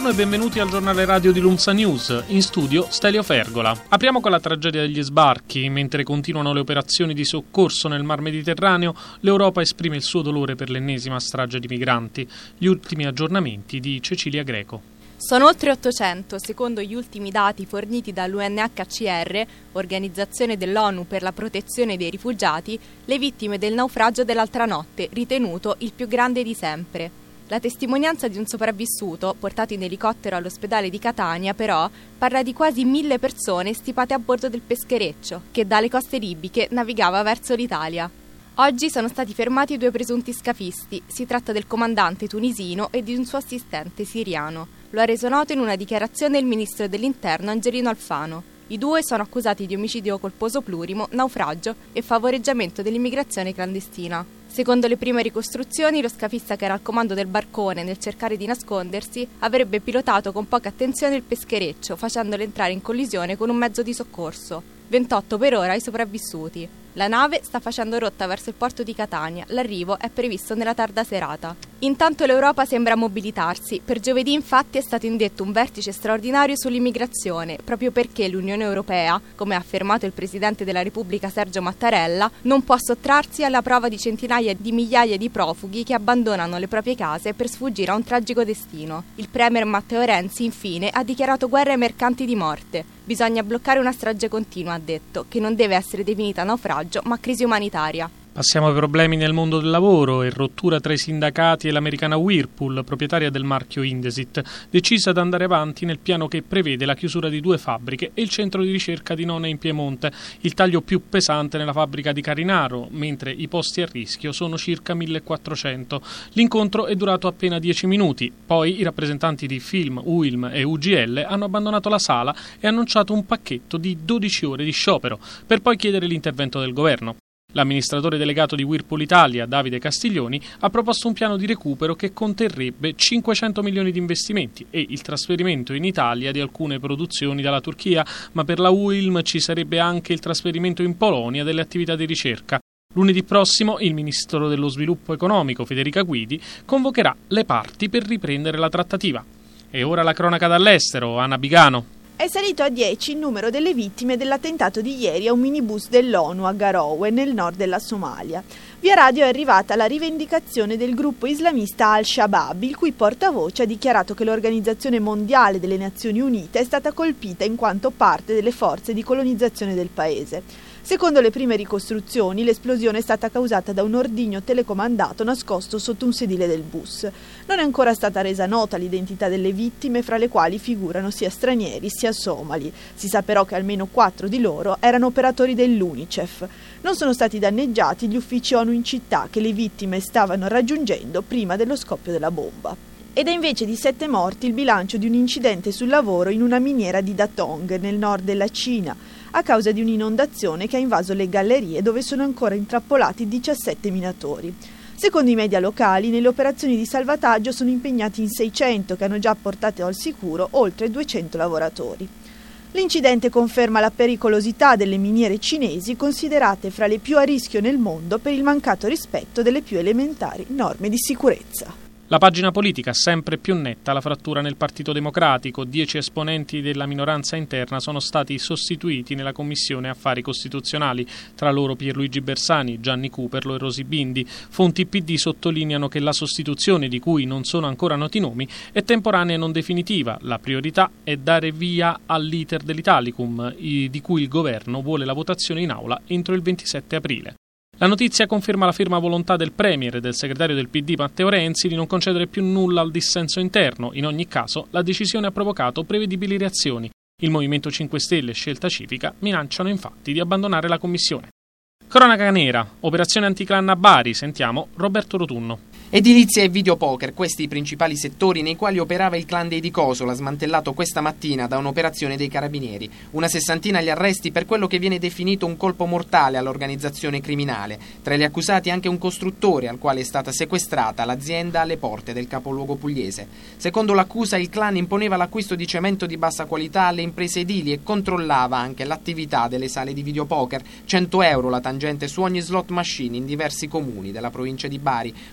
Buongiorno e benvenuti al giornale radio di Lumsa News, in studio Stelio Fergola. Apriamo con la tragedia degli sbarchi. Mentre continuano le operazioni di soccorso nel Mar Mediterraneo, l'Europa esprime il suo dolore per l'ennesima strage di migranti. Gli ultimi aggiornamenti di Cecilia Greco. Sono oltre 800, secondo gli ultimi dati forniti dall'UNHCR, Organizzazione dell'ONU per la protezione dei rifugiati, le vittime del naufragio dell'altra notte, ritenuto il più grande di sempre. La testimonianza di un sopravvissuto, portato in elicottero all'ospedale di Catania, però, parla di quasi 1000 persone stipate a bordo del peschereccio, che dalle coste libiche navigava verso l'Italia. Oggi sono stati fermati 2 presunti scafisti. Si tratta del comandante tunisino e di un suo assistente siriano. Lo ha reso noto in una dichiarazione il ministro dell'Interno Angelino Alfano. I 2 sono accusati di omicidio colposo plurimo, naufragio e favoreggiamento dell'immigrazione clandestina. Secondo le prime ricostruzioni, lo scafista che era al comando del barcone nel cercare di nascondersi avrebbe pilotato con poca attenzione il peschereccio, facendolo entrare in collisione con un mezzo di soccorso. 28 per ora i sopravvissuti. La nave sta facendo rotta verso il porto di Catania. L'arrivo è previsto nella tarda serata. Intanto l'Europa sembra mobilitarsi. Per giovedì infatti è stato indetto un vertice straordinario sull'immigrazione, proprio perché l'Unione Europea, come ha affermato il Presidente della Repubblica Sergio Mattarella, non può sottrarsi alla prova di centinaia di migliaia di profughi che abbandonano le proprie case per sfuggire a un tragico destino. Il Premier Matteo Renzi, infine, ha dichiarato guerra ai mercanti di morte. Bisogna bloccare una strage continua, ha detto, che non deve essere definita naufragio, ma crisi umanitaria. Passiamo ai problemi nel mondo del lavoro e rottura tra i sindacati e l'americana Whirlpool, proprietaria del marchio Indesit, decisa ad andare avanti nel piano che prevede la chiusura di 2 fabbriche e il centro di ricerca di Nona in Piemonte, il taglio più pesante nella fabbrica di Carinaro, mentre i posti a rischio sono circa 1400. L'incontro è durato appena 10 minuti, poi i rappresentanti di Film, UILM e UGL hanno abbandonato la sala e annunciato un pacchetto di 12 ore di sciopero, per poi chiedere l'intervento del governo. L'amministratore delegato di Whirlpool Italia, Davide Castiglioni, ha proposto un piano di recupero che conterrebbe 500 milioni di investimenti e il trasferimento in Italia di alcune produzioni dalla Turchia, ma per la UILM ci sarebbe anche il trasferimento in Polonia delle attività di ricerca. Lunedì prossimo il ministro dello sviluppo economico, Federica Guidi, convocherà le parti per riprendere la trattativa. E ora la cronaca dall'estero, Anna Bigano. È salito a 10 il numero delle vittime dell'attentato di ieri a un minibus dell'ONU a Garowe, nel nord della Somalia. Via radio è arrivata la rivendicazione del gruppo islamista Al-Shabaab, il cui portavoce ha dichiarato che l'Organizzazione Mondiale delle Nazioni Unite è stata colpita in quanto parte delle forze di colonizzazione del paese. Secondo le prime ricostruzioni, l'esplosione è stata causata da un ordigno telecomandato nascosto sotto un sedile del bus. Non è ancora stata resa nota l'identità delle vittime, fra le quali figurano sia stranieri sia somali. Si sa però che almeno 4 di loro erano operatori dell'UNICEF. Non sono stati danneggiati gli uffici ONU in città che le vittime stavano raggiungendo prima dello scoppio della bomba. Ed è invece di 7 morti il bilancio di un incidente sul lavoro in una miniera di Datong, nel nord della Cina, a causa di un'inondazione che ha invaso le gallerie dove sono ancora intrappolati 17 minatori. Secondo i media locali, nelle operazioni di salvataggio sono impegnati in 600 che hanno già portato al sicuro oltre 200 lavoratori. L'incidente conferma la pericolosità delle miniere cinesi, considerate fra le più a rischio nel mondo per il mancato rispetto delle più elementari norme di sicurezza. La pagina politica sempre più netta, la frattura nel Partito Democratico. 10 esponenti della minoranza interna sono stati sostituiti nella Commissione Affari Costituzionali, tra loro Pierluigi Bersani, Gianni Cuperlo e Rosi Bindi. Fonti PD sottolineano che la sostituzione, di cui non sono ancora noti nomi, è temporanea e non definitiva. La priorità è dare via all'iter dell'Italicum, di cui il governo vuole la votazione in aula entro il 27 aprile. La notizia conferma la ferma volontà del Premier e del segretario del PD Matteo Renzi di non concedere più nulla al dissenso interno. In ogni caso, la decisione ha provocato prevedibili reazioni. Il Movimento 5 Stelle e Scelta Civica minacciano infatti di abbandonare la commissione. Cronaca nera, operazione anticlan a Bari, sentiamo Roberto Rotunno. Edilizia e videopoker, questi i principali settori nei quali operava il clan dei Di Cosola, smantellato questa mattina da un'operazione dei carabinieri. Una 60 gli arresti per quello che viene definito un colpo mortale all'organizzazione criminale. Tra gli accusati anche un costruttore al quale è stata sequestrata l'azienda alle porte del capoluogo pugliese. Secondo l'accusa, il clan imponeva l'acquisto di cemento di bassa qualità alle imprese edili e controllava anche l'attività delle sale di videopoker. 100 euro la tangente su ogni slot machine in diversi comuni della provincia di Bari, contestati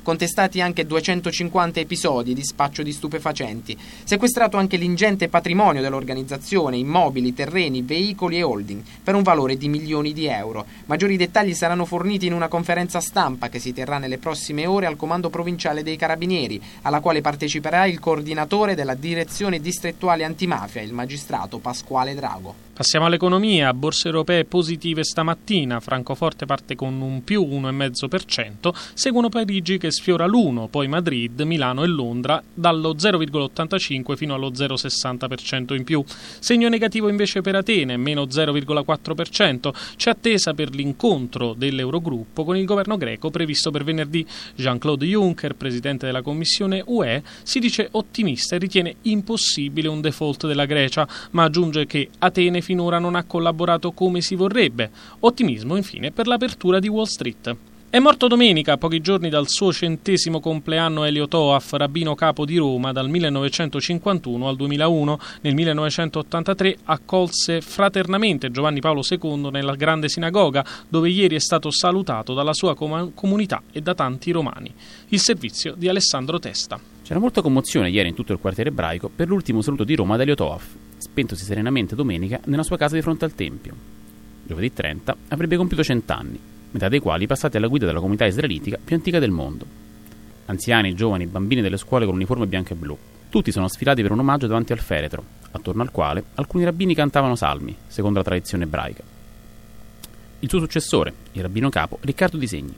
registrati anche 250 episodi di spaccio di stupefacenti. Sequestrato anche l'ingente patrimonio dell'organizzazione, immobili, terreni, veicoli e holding, per un valore di milioni di euro. Maggiori dettagli saranno forniti in una conferenza stampa che si terrà nelle prossime ore al Comando Provinciale dei Carabinieri, alla quale parteciperà il coordinatore della Direzione Distrettuale Antimafia, il magistrato Pasquale Drago. Passiamo all'economia. Borse europee positive stamattina. Francoforte parte con un più 1,5%, seguono Parigi che sfiora l'1%, poi Madrid, Milano e Londra dallo 0,85 fino allo 0,60% in più. Segno negativo invece per Atene, meno 0,4%. C'è attesa per l'incontro dell'Eurogruppo con il governo greco previsto per venerdì. Jean-Claude Juncker, presidente della Commissione UE, si dice ottimista e ritiene impossibile un default della Grecia, ma aggiunge che Atene finora non ha collaborato come si vorrebbe. Ottimismo infine per l'apertura di Wall Street. È morto domenica, a pochi giorni dal suo 100° compleanno, Elio Toaf, rabbino capo di Roma dal 1951 al 2001. Nel 1983 accolse fraternamente Giovanni Paolo II nella grande sinagoga, dove ieri è stato salutato dalla sua comunità e da tanti romani. Il servizio di Alessandro Testa. C'era molta commozione ieri in tutto il quartiere ebraico per l'ultimo saluto di Roma ad Elio Toaf, spentosi serenamente domenica nella sua casa di fronte al Tempio. Giovedì 30 avrebbe compiuto 100 anni, metà dei quali passati alla guida della comunità israelitica più antica del mondo. Anziani, giovani, bambini delle scuole con uniforme bianco e blu. Tutti sono sfilati per un omaggio davanti al feretro, attorno al quale alcuni rabbini cantavano salmi, secondo la tradizione ebraica. Il suo successore, il rabbino capo, Riccardo Di Segni.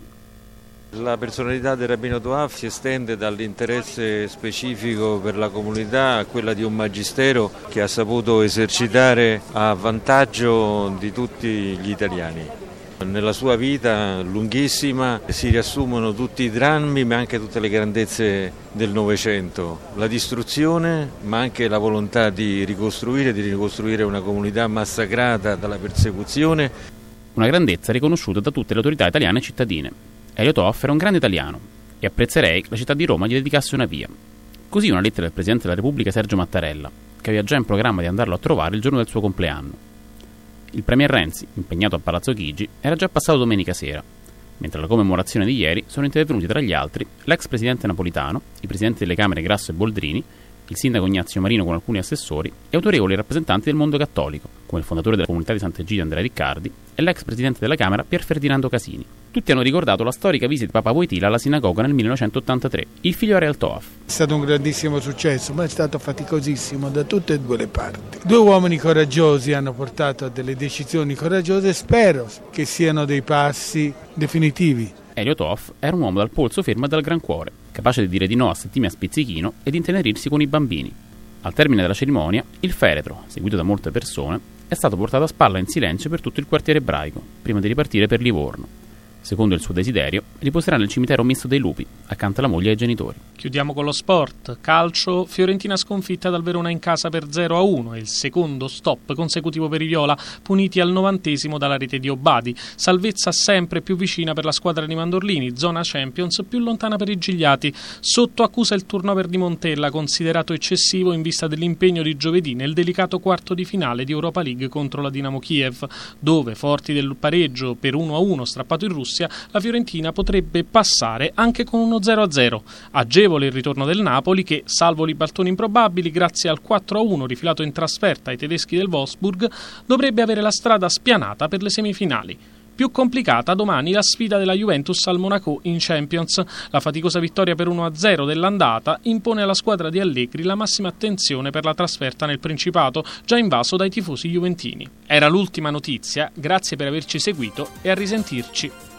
La personalità del rabbino Toaf si estende dall'interesse specifico per la comunità a quella di un magistero che ha saputo esercitare a vantaggio di tutti gli italiani. Nella sua vita lunghissima si riassumono tutti i drammi ma anche tutte le grandezze del Novecento, la distruzione ma anche la volontà di ricostruire una comunità massacrata dalla persecuzione. Una grandezza riconosciuta da tutte le autorità italiane e cittadine. Elio Toaf era un grande italiano e apprezzerei che la città di Roma gli dedicasse una via. Così una lettera del Presidente della Repubblica Sergio Mattarella, che aveva già in programma di andarlo a trovare il giorno del suo compleanno. Il premier Renzi, impegnato a Palazzo Chigi, era già passato domenica sera, mentre alla commemorazione di ieri sono intervenuti tra gli altri l'ex presidente Napolitano, i presidenti delle Camere Grasso e Boldrini, il sindaco Ignazio Marino con alcuni assessori e autorevoli rappresentanti del mondo cattolico, come il fondatore della comunità di Sant'Egidio Andrea Riccardi e l'ex presidente della Camera Pier Ferdinando Casini. Tutti hanno ricordato la storica visita di Papa Wojtyla alla sinagoga nel 1983, il figlio Ariel Toaf. È stato un grandissimo successo, ma è stato faticosissimo da tutte e due le parti. Due uomini coraggiosi hanno portato a delle decisioni coraggiose e spero che siano dei passi definitivi. Elio Toaf era un uomo dal polso fermo e dal gran cuore, capace di dire di no a settime a spizzichino e di intenerirsi con i bambini. Al termine della cerimonia, il feretro, seguito da molte persone, è stato portato a spalla in silenzio per tutto il quartiere ebraico, prima di ripartire per Livorno. Secondo il suo desiderio, riposerà nel cimitero misto dei Lupi, accanto alla moglie e ai genitori. Chiudiamo con lo sport. Calcio, Fiorentina sconfitta dal Verona in casa per 0-1, il secondo stop consecutivo per i viola, puniti al 90° dalla rete di Obbadi. Salvezza sempre più vicina per la squadra di Mandorlini, zona Champions più lontana per i Gigliati. Sotto accusa il turnover di Montella, considerato eccessivo in vista dell'impegno di giovedì nel delicato quarto di finale di Europa League contro la Dinamo Kiev, dove, forti del pareggio per 1-1 strappato in Russia, la Fiorentina potrebbe passare anche con uno 0-0. Agevole il ritorno del Napoli che, salvo ribaltoni improbabili, grazie al 4-1 rifilato in trasferta ai tedeschi del Wolfsburg, dovrebbe avere la strada spianata per le semifinali. Più complicata domani la sfida della Juventus al Monaco in Champions. La faticosa vittoria per 1-0 dell'andata impone alla squadra di Allegri la massima attenzione per la trasferta nel Principato, già invaso dai tifosi juventini. Era l'ultima notizia, grazie per averci seguito e a risentirci.